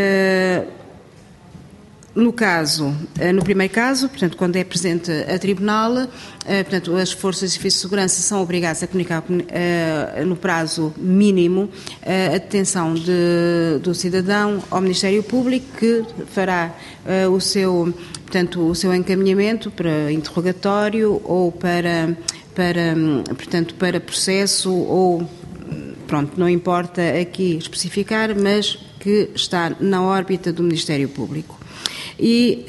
Speaker 2: no primeiro caso, portanto, quando é presente a tribunal, portanto, as forças de serviço de segurança são obrigadas a comunicar no prazo mínimo a detenção do cidadão ao Ministério Público, que fará o seu encaminhamento para interrogatório ou para processo, ou, pronto, não importa aqui especificar, mas que está na órbita do Ministério Público. E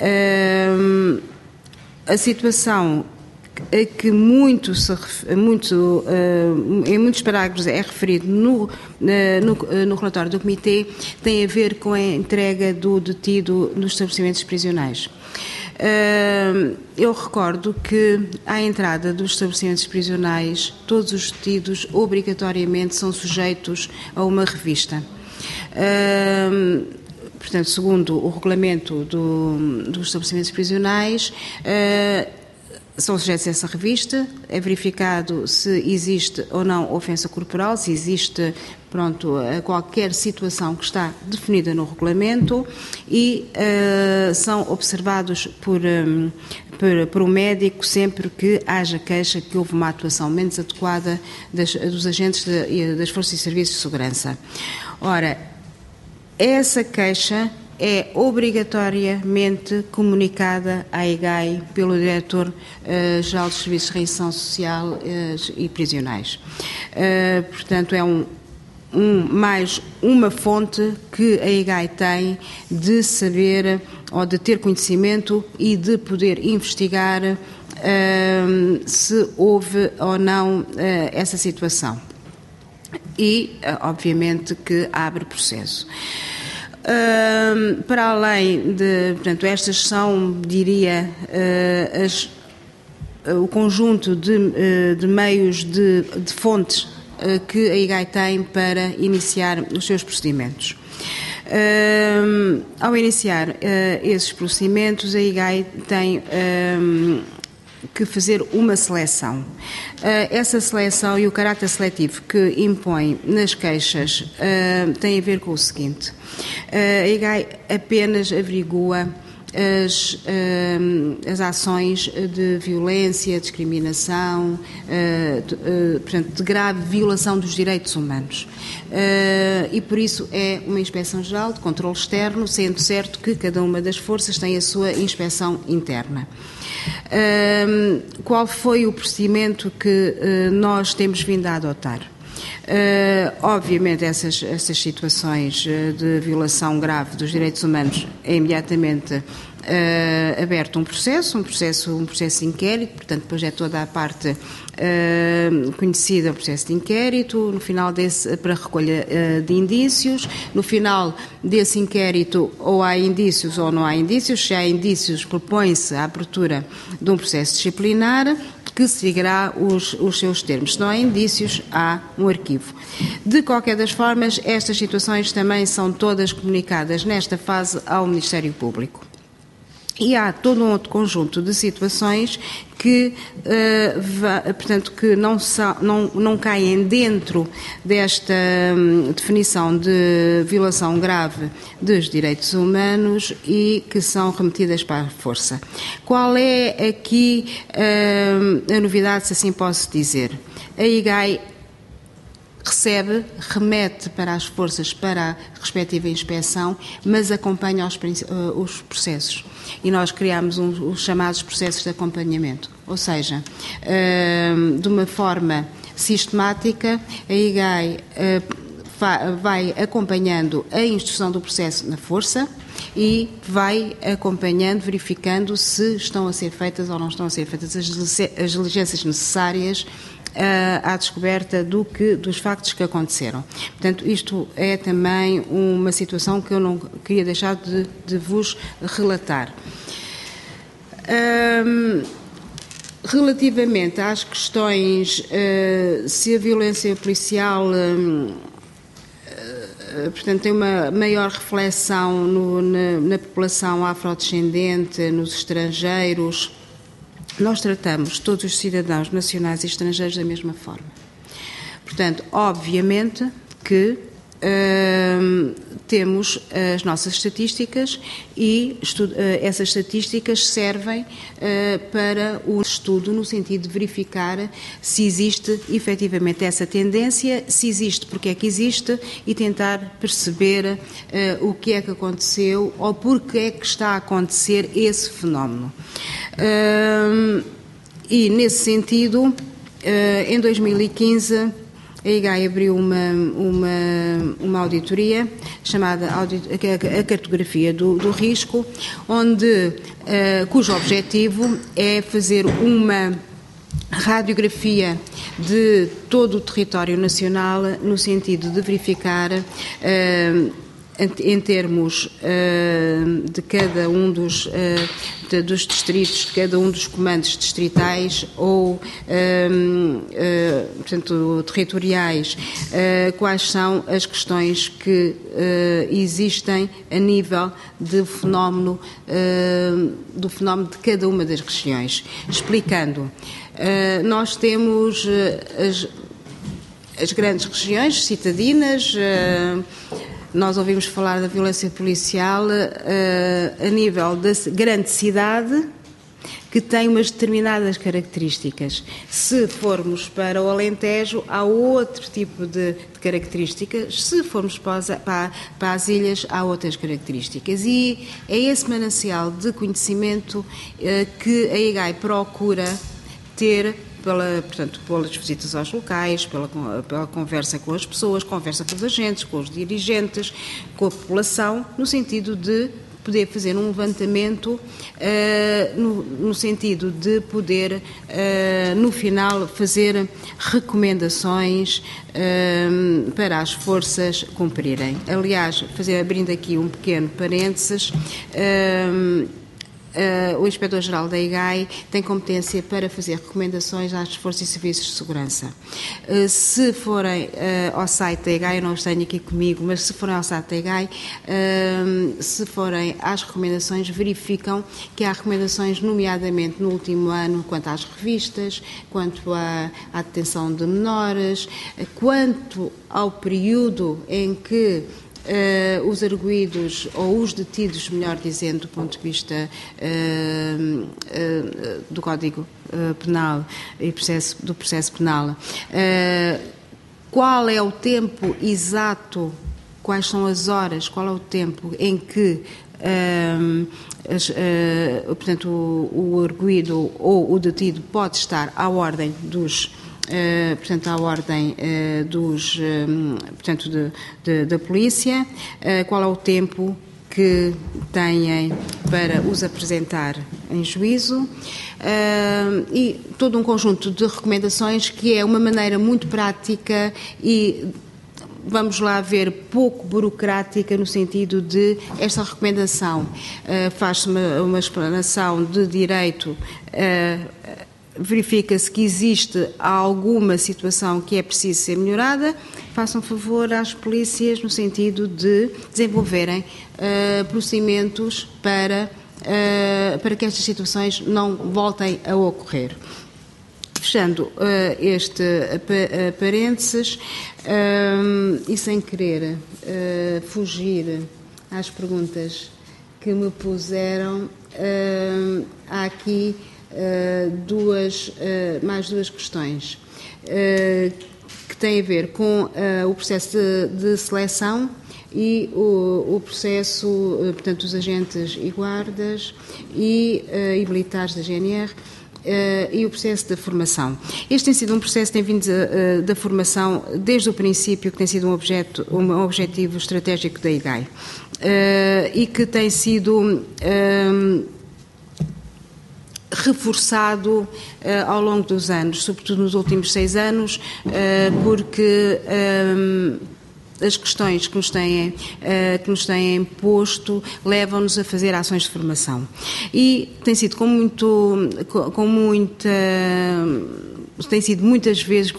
Speaker 2: a situação a que em muitos parágrafos é referido no relatório do Comitê tem a ver com a entrega do detido nos estabelecimentos prisionais. Eu recordo que, à entrada dos estabelecimentos prisionais, todos os detidos obrigatoriamente são sujeitos a uma revista. Portanto, segundo o regulamento dos estabelecimentos prisionais, são sujeitos a essa revista, é verificado se existe ou não ofensa corporal, se existe, qualquer situação que está definida no regulamento e são observados por um médico sempre que haja queixa que houve uma atuação menos adequada dos agentes das forças e serviços de segurança. Ora, essa queixa é obrigatoriamente comunicada à IGAI pelo Diretor-Geral dos Serviços de Reinserção Social e Prisionais. Portanto, é mais uma fonte que a IGAI tem de saber ou de ter conhecimento e de poder investigar se houve ou não essa situação. E, obviamente, que abre processo. Para além de, portanto, estas são, diria, o conjunto de meios, de fontes que a IGAI tem para iniciar os seus procedimentos. Ao iniciar esses procedimentos, a IGAI tem que fazer uma seleção. Essa seleção e o caráter seletivo que impõe nas queixas tem a ver com o seguinte: a IGAI apenas averigua as ações de violência, discriminação, portanto, de grave violação dos direitos humanos. E por isso é uma inspeção geral de controle externo, sendo certo que cada uma das forças tem a sua inspeção interna. Qual foi o procedimento que nós temos vindo a adotar? Obviamente essas situações de violação grave dos direitos humanos é imediatamente aberto um processo de inquérito, portanto depois é toda a parte conhecida, o processo de inquérito, no final para recolha de indícios, no final desse inquérito ou há indícios ou não há indícios, se há indícios propõe-se a abertura de um processo disciplinar que seguirá os seus termos. Se não há indícios, há um arquivo. De qualquer das formas, estas situações também são todas comunicadas nesta fase ao Ministério Público. E há todo um outro conjunto de situações que, portanto, que não caem dentro desta definição de violação grave dos direitos humanos e que são remetidas para a força. Qual é aqui a novidade, se assim posso dizer? A IGAI remete para as forças para a respectiva inspeção, mas acompanha os processos. E nós criamos os chamados processos de acompanhamento. Ou seja, de uma forma sistemática, a IGAI vai acompanhando a instrução do processo na força e vai acompanhando, verificando se estão a ser feitas ou não estão a ser feitas as diligências necessárias à descoberta dos factos que aconteceram. Portanto, isto é também uma situação que eu não queria deixar de vos relatar. Relativamente às questões se a violência policial portanto, tem uma maior reflexão na população afrodescendente, nos estrangeiros, nós tratamos todos os cidadãos nacionais e estrangeiros da mesma forma. Portanto, obviamente que temos as nossas estatísticas e essas estatísticas servem para o estudo no sentido de verificar se existe efetivamente essa tendência, se existe, porque é que existe e tentar perceber o que é que aconteceu ou porque é que está a acontecer esse fenómeno. E nesse sentido, em 2015, a IGAI abriu uma auditoria chamada a cartografia do risco, cujo objetivo é fazer uma radiografia de todo o território nacional no sentido de verificar em termos de cada um dos distritos, de cada um dos comandos distritais ou, portanto, territoriais, quais são as questões que existem a nível do fenómeno de cada uma das regiões. Explicando, nós temos as grandes regiões citadinas. Nós ouvimos falar da violência policial a nível da grande cidade, que tem umas determinadas características. Se formos para o Alentejo, há outro tipo de características. Se formos para as ilhas, há outras características. E é esse manancial de conhecimento que a IGAI procura ter pelas visitas aos locais, pela conversa com as pessoas, conversa com os agentes, com os dirigentes, com a população, no sentido de poder fazer um levantamento, no sentido de poder, no final, fazer recomendações para as forças cumprirem. Aliás, abrindo aqui um pequeno parênteses, o Inspetor-Geral da IGAI tem competência para fazer recomendações às forças e serviços de segurança. Se forem ao site da IGAI, eu não os tenho aqui comigo, mas se forem ao site da IGAI, se forem às recomendações, verificam que há recomendações, nomeadamente no último ano, quanto às revistas, quanto à detenção de menores, quanto ao período em que os arguidos ou os detidos, melhor dizendo, do ponto de vista do Código Penal e do processo penal, qual é o tempo exato, quais são as horas, qual é o tempo em que portanto, o arguido ou o detido pode estar à ordem dos portanto, à ordem da polícia, qual é o tempo que têm para os apresentar em juízo, e todo um conjunto de recomendações que é uma maneira muito prática e, vamos lá ver, pouco burocrática, no sentido de esta recomendação faz-se uma explanação de direito, verifica-se que existe alguma situação que é preciso ser melhorada, façam favor às polícias no sentido de desenvolverem procedimentos para que estas situações não voltem a ocorrer. Fechando este parênteses e sem querer fugir às perguntas que me puseram, há aqui mais duas questões que têm a ver com o processo de seleção e o processo, portanto, dos agentes e guardas e militares da GNR e o processo da formação. Este tem sido um processo que tem vindo da formação desde o princípio, que tem sido um objetivo estratégico da IGAI e que tem sido reforçado ao longo dos anos, sobretudo nos últimos 6 anos, porque as questões que nos têm posto levam-nos a fazer ações de formação. E tem sido tem sido muitas vezes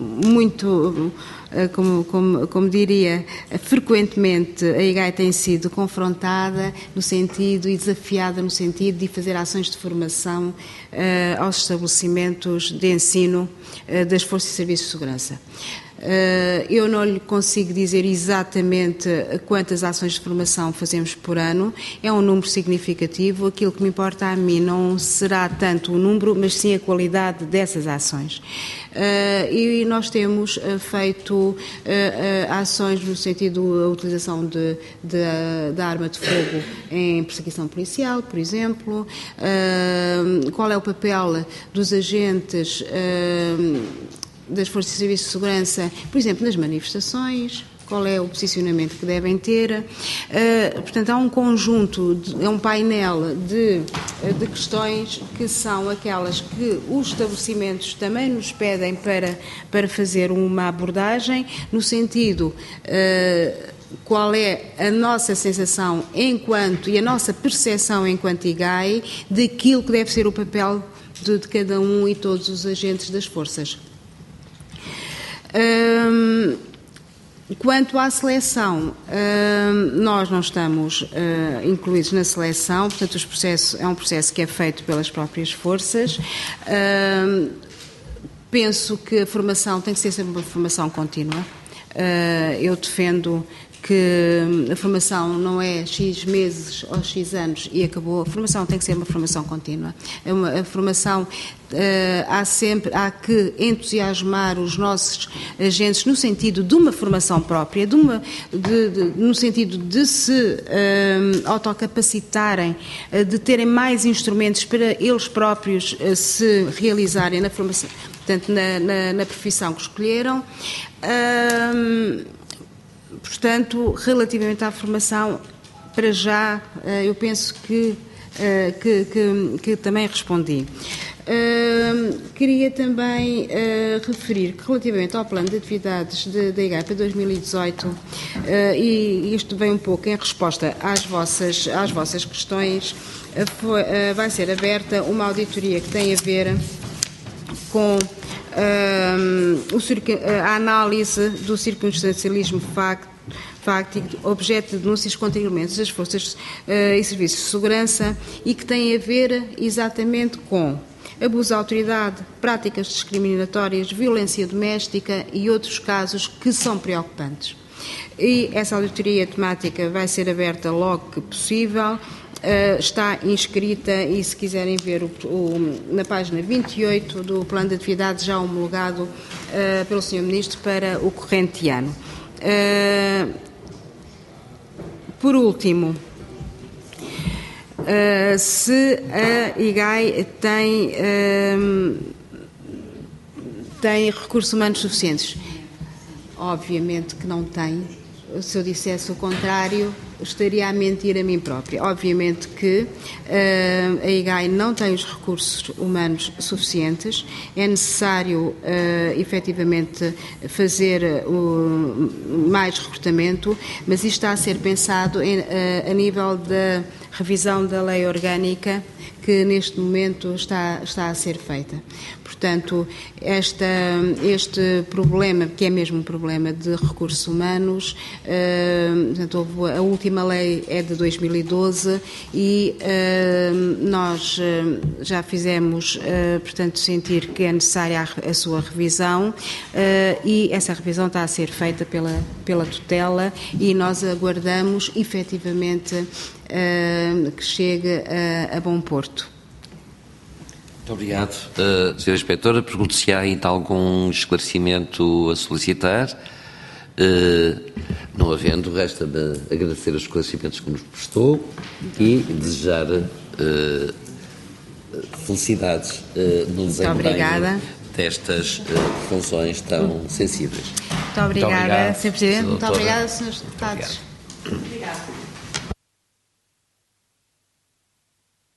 Speaker 2: como diria, frequentemente a IGAI tem sido confrontada no sentido e desafiada no sentido de fazer ações de formação aos estabelecimentos de ensino das Forças e Serviços de Segurança. Eu não lhe consigo dizer exatamente quantas ações de formação fazemos por ano, é um número significativo. Aquilo que me importa a mim não será tanto o número, mas sim a qualidade dessas ações. E nós temos feito ações no sentido da utilização da arma de fogo em perseguição policial, por exemplo, qual é o papel dos agentes das Forças de Serviço de Segurança, por exemplo, nas manifestações, qual é o posicionamento que devem ter. Portanto, há um conjunto, é um painel de questões que são aquelas que os estabelecimentos também nos pedem para fazer uma abordagem, no sentido qual é a nossa sensação e a nossa percepção enquanto IGAI daquilo que deve ser o papel de cada um e todos os agentes das forças. Quanto à seleção, nós não estamos incluídos na seleção, portanto é um processo que é feito pelas próprias forças. Penso que a formação tem que ser sempre uma formação contínua. Eu defendo que a formação não é X meses ou X anos e acabou. A formação tem que ser uma formação contínua. A formação há que entusiasmar os nossos agentes no sentido de uma formação própria, no sentido de se autocapacitarem, de terem mais instrumentos para eles próprios se realizarem na formação, portanto, na profissão que escolheram. Portanto, relativamente à formação, para já, eu penso que também respondi. Queria também referir que, relativamente ao plano de atividades da IGAI para 2018, e isto vem um pouco em resposta às vossas questões, vai ser aberta uma auditoria que tem a ver com a análise do circunstancialismo fáctico, objeto de denúncias contra elementos das forças e serviços de segurança e que tem a ver exatamente com abuso de autoridade, práticas discriminatórias, violência doméstica e outros casos que são preocupantes. E essa auditoria temática vai ser aberta logo que possível. Está inscrita e, se quiserem ver na página 28 do plano de atividades já homologado pelo Sr. Ministro para o corrente ano. Por último, se a IGAI tem recursos humanos suficientes, obviamente que não tem. Se eu dissesse o contrário, estaria a mentir a mim própria. Obviamente que a IGAI não tem os recursos humanos suficientes, é necessário efetivamente fazer mais recrutamento, mas isto está a ser pensado a nível da revisão da lei orgânica que neste momento está a ser feita. Portanto, este problema, que é mesmo um problema de recursos humanos, portanto, a última lei é de 2012 e nós já fizemos, portanto, sentir que é necessária a sua revisão e essa revisão está a ser feita pela tutela e nós aguardamos, efetivamente, que chegue a bom porto.
Speaker 1: Muito obrigado, Sra. Inspetora. Pergunto se há ainda algum esclarecimento a solicitar. Não havendo, resta-me agradecer os esclarecimentos que nos prestou e desejar felicidades no desempenho destas funções tão sensíveis.
Speaker 2: Muito obrigada, Sr. Presidente. Muito obrigada, Srs. Deputados.
Speaker 1: Obrigado.